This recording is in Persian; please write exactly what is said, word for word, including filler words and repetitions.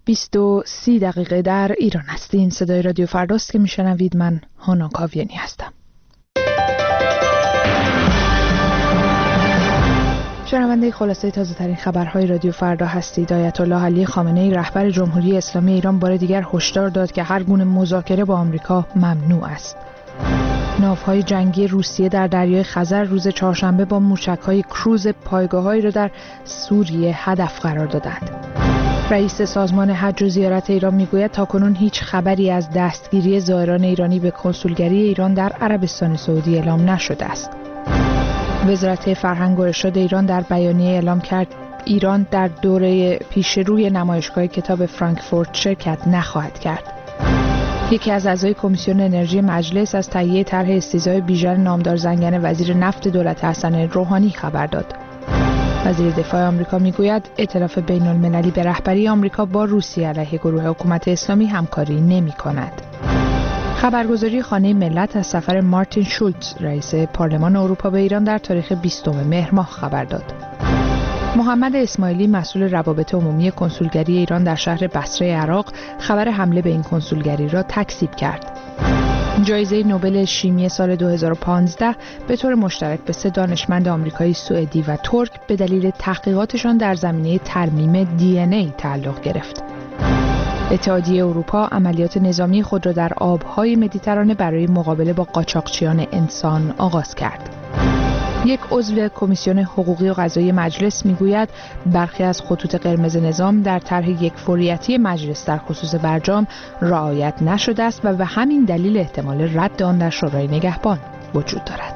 بیست و سی دقیقه در ایران هستین. صدای رادیو فرداست که میشنوید. من هانا کاویانی هستم. شنونده خلاصه تازه ترین خبرهای رادیو فردا هستید. آیت الله علی خامنه‌ای رهبر جمهوری اسلامی ایران بار دیگر هشدار داد که هر گونه مذاکره با آمریکا ممنوع است. ناوهای جنگی روسیه در دریای خزر روز چهارشنبه با موشک‌های کروز پایگاه‌هایی را در سوریه هدف قرار دادند. رئیس سازمان حج و زیارت ایران میگوید تاکنون هیچ خبری از دستگیری زائران ایرانی به کنسولگری ایران در عربستان سعودی اعلام نشده است. وزارت فرهنگ و ارشاد ایران در بیانیه اعلام کرد ایران در دوره پیشروی نمایشگاه کتاب فرانکفورت شرکت نخواهد کرد. یکی از اعضای کمیسیون انرژی مجلس از تهیه طرح استیضاح بیژن نامدار زنگنه وزیر نفت دولت حسن روحانی خبر داد. وزیر دفاع آمریکا میگوید ائتلاف بین المللی به رهبری آمریکا با روسیه علیه گروه حکومت اسلامی همکاری نمی کند. خبرگزاری خانه ملت از سفر مارتین شولتز رئیس پارلمان اروپا به ایران در تاریخ بیستم مهر ماه خبر داد. محمد اسماعیلی مسئول روابط عمومی کنسولگری ایران در شهر بصره عراق خبر حمله به این کنسولگری را تکذیب کرد. جایزه نوبل شیمی سال دو هزار و پانزده به طور مشترک به سه دانشمند آمریکایی، سوئدی و ترک به دلیل تحقیقاتشان در زمینه ترمیم دی ان ای تعلق گرفت. اتحادیه اروپا عملیات نظامی خود را در آبهای مدیترانه برای مقابله با قاچاقچیان انسان آغاز کرد. یک عضو کمیسیون حقوقی و قضایی مجلس میگوید برخی از خطوط قرمز نظام در طرح یک فوریتی مجلس در خصوص برجام رعایت نشده است و به همین دلیل احتمال رد آن در شورای نگهبان وجود دارد.